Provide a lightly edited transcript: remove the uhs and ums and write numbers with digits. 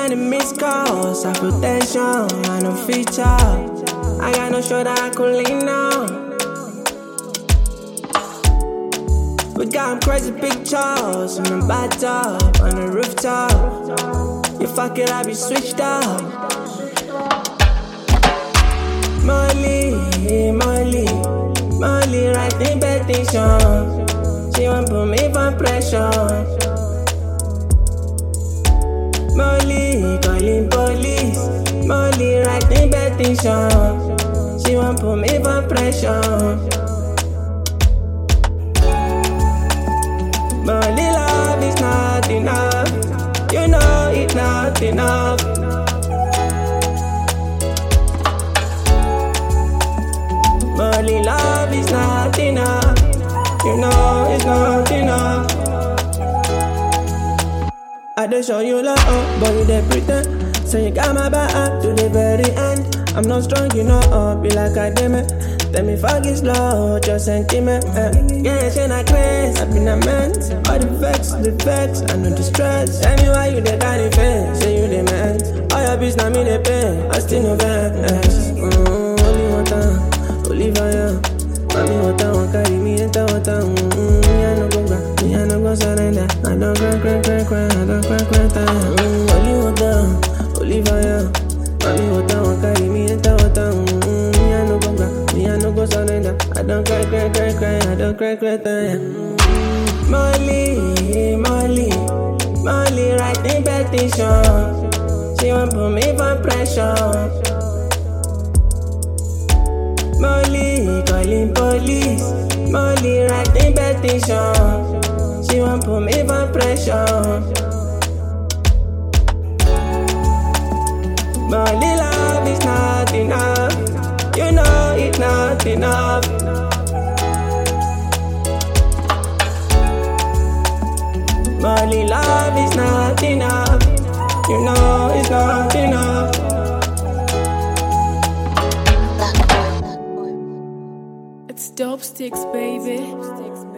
many missed calls, hypertension, I no feature. I got no shoulder I could lean on. We got crazy pictures in the bathtub, on the rooftop. You fuck it, I be switched up. Molly, writing petition. She won't put me for pressure. Molly, calling police. Molly, writing petition. She won't put me for pressure. Molly, love is not enough. You know it's not enough. Molly, love is not enough. You know it's not enough. I just show you love, but you dey pretend. Say you got my back up to the very end. I'm not strong, you know, be like I damn. Tell me fuck is slow, just sentiment. Yeah, she not crazy, I been a man. All the facts, I know the stress. Tell me why you the daddy face, say you the man. All your bitch, now me the pain, I still no vex. Only one time. Olivia, mami water won't carry me enter water. Me I no go back, me I no go surrender. I don't cry, I don't cry time. Only water, Olivia, mami water won't carry me enter water. Me I no go back, me I no go surrender. I don't cry, I don't cry time. Molly, writing petition. She won't put me for pressure. Molly, calling police. Molly, writing petition. She won't put me for pressure. Molly, love is not enough. You know it's not enough. Molly, love is not enough. You know it's not enough. It's Dope Sticks, baby.